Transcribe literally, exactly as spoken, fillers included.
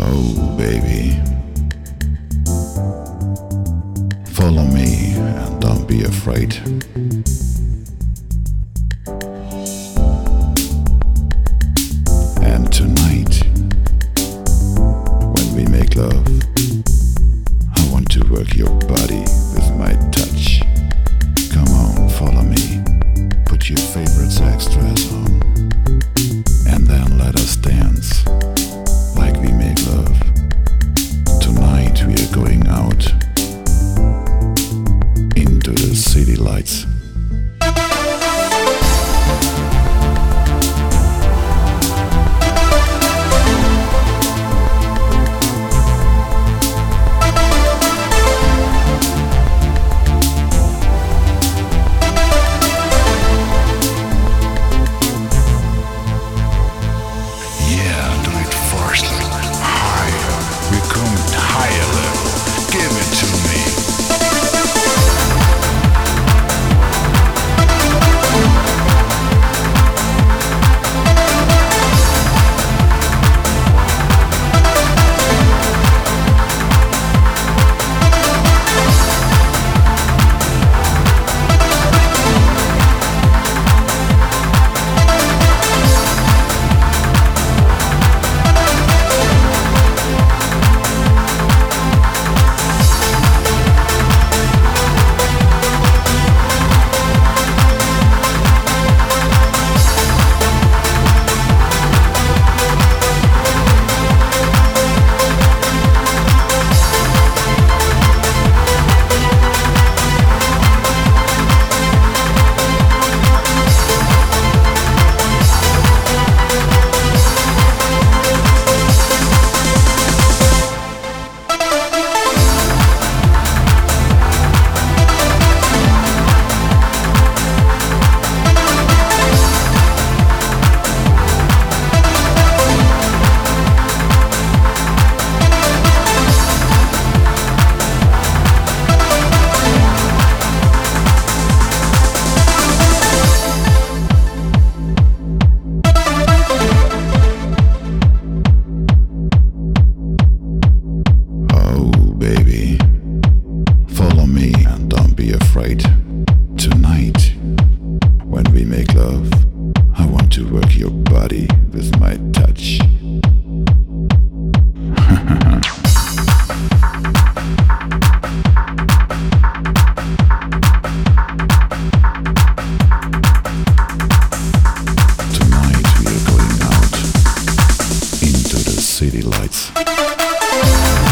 Oh, baby, follow me and don't be afraid. And tonight, when we make love, I want to work your body with my touch. Come on, follow me. Put your favorite sex dress on, and then let us dance like we make love. Tonight we are going out into the city lights. Tonight, when we make love, I want to work your body with my touch. Tonight we are going out into the city lights.